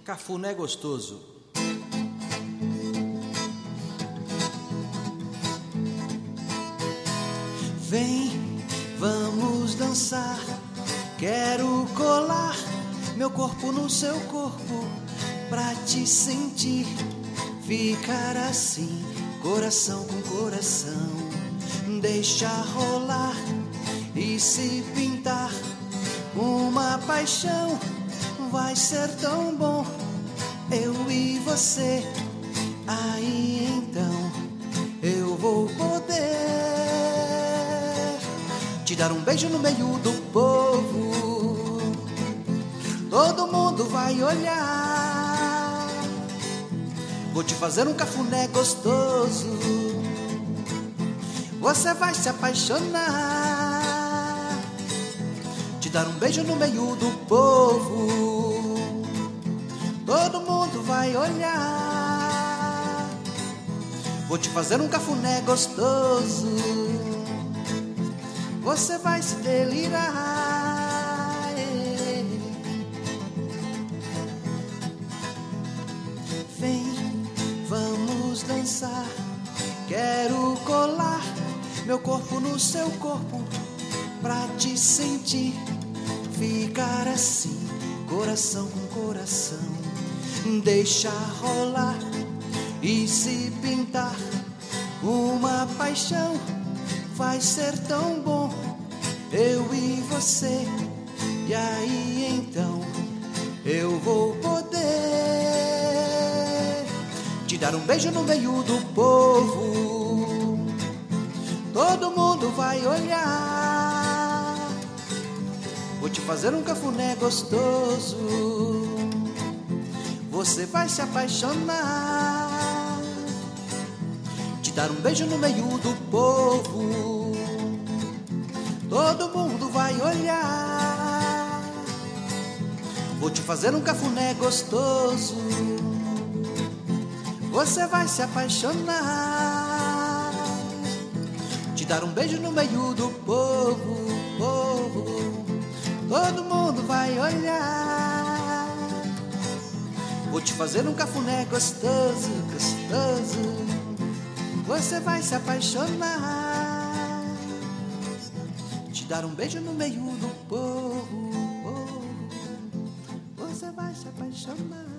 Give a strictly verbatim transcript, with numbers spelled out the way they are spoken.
Cafuné gostoso. Vem, vamos dançar. Quero colar meu corpo no seu corpo pra te sentir. Ficar assim, coração com coração. Deixa rolar e se pintar. Uma paixão vai ser tão bom. Eu e você. Aí então eu vou poder te dar um beijo no meio do povo. Todo mundo vai olhar. Vou te fazer um cafuné gostoso. Você vai se apaixonar. Te dar um beijo no meio do povo. Todo mundo vai olhar. Vou te fazer um cafuné gostoso. Você vai se delirar. Vem, vamos dançar. Quero colar meu corpo no seu corpo pra te sentir. Ficar assim, coração com coração. Deixa rolar e se pintar. Uma paixão vai ser tão bom. Eu e você. E aí então eu vou poder te dar um beijo no meio do povo. Todo mundo vai olhar. Vou te fazer um cafuné gostoso. Você vai se apaixonar. Te dar um beijo no meio do povo. Todo mundo vai olhar. Vou te fazer um cafuné gostoso. Você vai se apaixonar. Te dar um beijo no meio do povo, povo. Todo mundo vai olhar. Vou te fazer um cafuné gostoso, gostoso. Você vai se apaixonar. Te dar um beijo no meio do povo, povo. Você vai se apaixonar.